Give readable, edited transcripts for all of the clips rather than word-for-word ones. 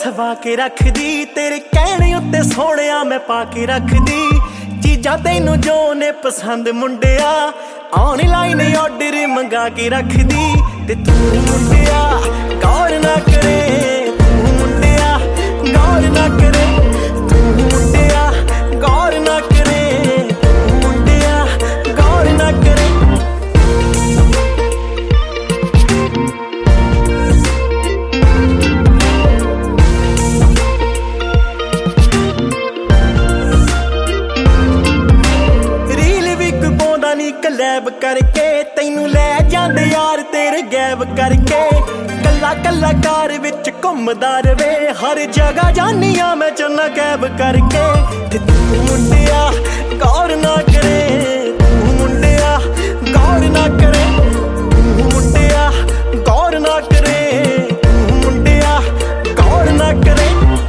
ਸਵਾ ਕੇ ਰੱਖਦੀ, ਤੇਰੇ ਕਹਿਣੇ ਉੱਤੇ ਸੋਹਣਿਆ ਮੈਂ ਪਾ ਕੇ ਰੱਖਦੀ ਚੀਜ਼ਾਂ ਤੈਨੂੰ ਜੋ ਨੇ ਪਸੰਦ ਮੁੰਡਿਆ, ਆਨਲਾਈਨ ਆਰਡਰ ਮੰਗਾ ਕੇ ਰੱਖਦੀ। ਤੇ ਤੂੰ ਮੁੰਡਿਆ ਗੌਰ ਨਾ ਕਰੇ, ਤੂੰ ਮੁੰਡਿਆ ਗੌਰ ਨਾ ਕਰੇ, ਤੂੰ ਮੁੰਡਿਆ ਗੌਰ ਨਾ ਕਰੇ, ਤੂੰ ਮੁੰਡਿਆ ਗੌਰ ਨਾ ਕਰੇ। ਕਲੈਬ ਕਰਕੇ ਤੈਨੂੰ ਲੈ ਜਾਂਦੇ ਯਾਰ ਤੇਰੇ ਗੈਬ ਕਰਕੇ, ਕੱਲਾ ਕੱਲਾ ਕਾਰ ਵਿੱਚ ਘੁੰਮਦਾ ਰਵੇ, ਹਰ ਜਗ੍ਹਾ ਜਾਨੀਆਂ ਮੈਂ ਚੰਨਾ ਕੈਬ ਕਰਕੇ। ਤੇ ਤੂੰ ਮੁੰਡਿਆ ਗੌਰ ਨਾ ਕਰੇ, ਤੂੰ ਮੁੰਡਿਆ ਗੌਰ ਨਾ ਕਰੇ, ਤੂੰ ਮੁੰਡਿਆ ਗੌਰ ਨਾ ਕਰੇ, ਤੂੰ ਮੁੰਡਿਆ ਗੌਰ ਨਾ ਕਰੇ।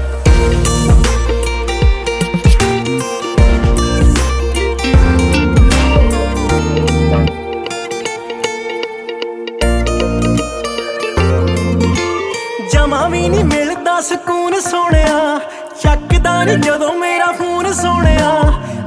ਜਮਾਂ ਵੀ ਨੀ ਮਿਲਦਾ ਸਕੂਨ ਸੋਹਣਿਆ, ਚੱਕਦਾ ਨੀ ਜਦੋਂ ਮੇਰਾ ਫੋਨ ਸੋਹਣਿਆ,